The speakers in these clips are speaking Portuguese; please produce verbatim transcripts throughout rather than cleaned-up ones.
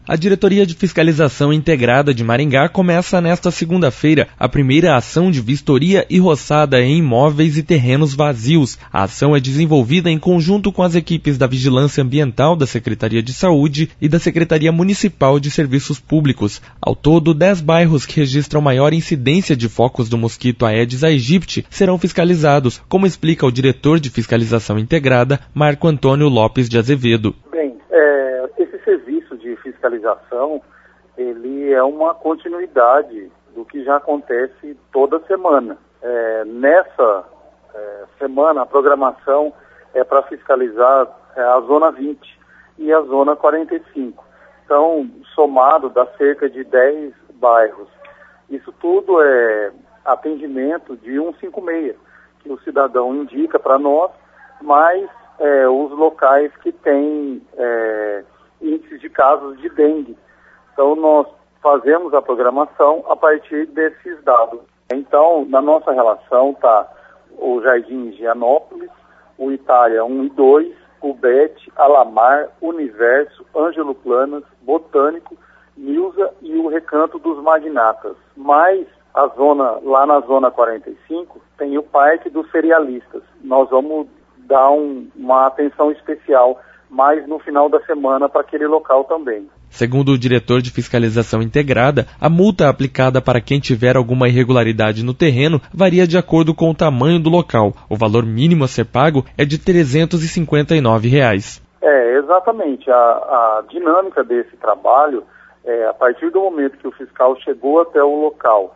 A Diretoria de Fiscalização Integrada de Maringá começa nesta segunda-feira a primeira ação de vistoria e roçada em imóveis e terrenos vazios. A ação é desenvolvida em conjunto com as equipes da Vigilância Ambiental da Secretaria de Saúde e da Secretaria Municipal de Serviços Públicos. Ao todo, dez bairros que registram maior incidência de focos do mosquito Aedes aegypti serão fiscalizados, como explica o diretor de Fiscalização Integrada, Marco Antônio Lopes de Azevedo. Bem, é, esse serviço de fiscalização, ele é uma continuidade do que já acontece toda semana. É, nessa é, semana, a programação é para fiscalizar é, a Zona vinte e a Zona quarenta e cinco. Então, somado, dá cerca de dez bairros. Isso tudo é atendimento de cento e cinquenta e seis, que o cidadão indica para nós, mas é, os locais que têm é, índices de casos de dengue. Então, nós fazemos a programação a partir desses dados. Então, na nossa relação está o Jardim Higienópolis, o Itália um e dois, o Bete, Alamar, Universo, Ângelo Planas, Botânico, Nilza e o Recanto dos Magnatas. Mas a zona, lá na Zona quarenta e cinco, tem o Parque dos Cerealistas. Nós vamos dar um, uma atenção especial mais no final da semana para aquele local também. Segundo o diretor de Fiscalização Integrada, a multa aplicada para quem tiver alguma irregularidade no terreno varia de acordo com o tamanho do local. O valor mínimo a ser pago é de trezentos e cinquenta e nove reais. É, exatamente. A, a dinâmica desse trabalho, é, a partir do momento que o fiscal chegou até o local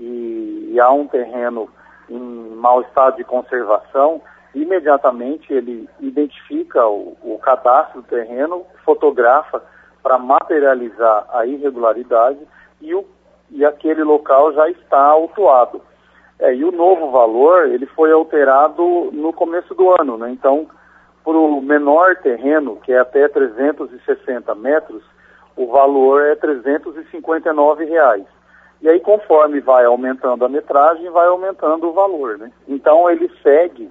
e, e há um terreno em mau estado de conservação, imediatamente ele identifica o, o cadastro do terreno, fotografa para materializar a irregularidade e, o, e aquele local já está autuado. É, e o novo valor, ele foi alterado no começo do ano, né? Então, para o menor terreno, que é até trezentos e sessenta metros, o valor é trezentos e cinquenta e nove reais. E aí, conforme vai aumentando a metragem, vai aumentando o valor, né? Então, ele segue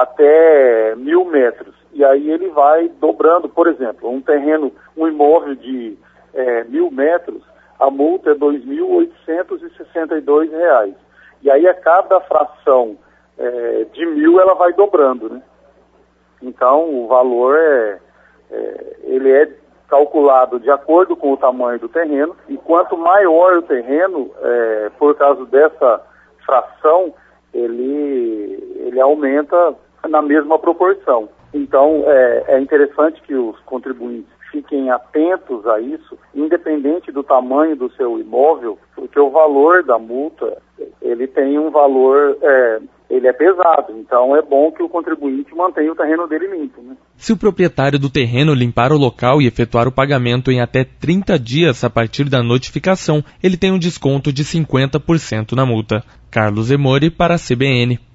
até mil metros. E aí ele vai dobrando, por exemplo, um terreno, um imóvel de é, mil metros, a multa é dois mil oitocentos e sessenta e dois reais. E aí a cada fração é, de mil ela vai dobrando, né? Então o valor é, é, ele é calculado de acordo com o tamanho do terreno, e quanto maior o terreno, é, por causa dessa fração, ele, ele aumenta na mesma proporção. Então, é, é interessante que os contribuintes fiquem atentos a isso, independente do tamanho do seu imóvel, porque o valor da multa, ele tem um valor, é, ele é pesado, então é bom que o contribuinte mantenha o terreno dele limpo, né? Se o proprietário do terreno limpar o local e efetuar o pagamento em até trinta dias a partir da notificação, ele tem um desconto de cinquenta por cento na multa. Carlos Emori para a C B N.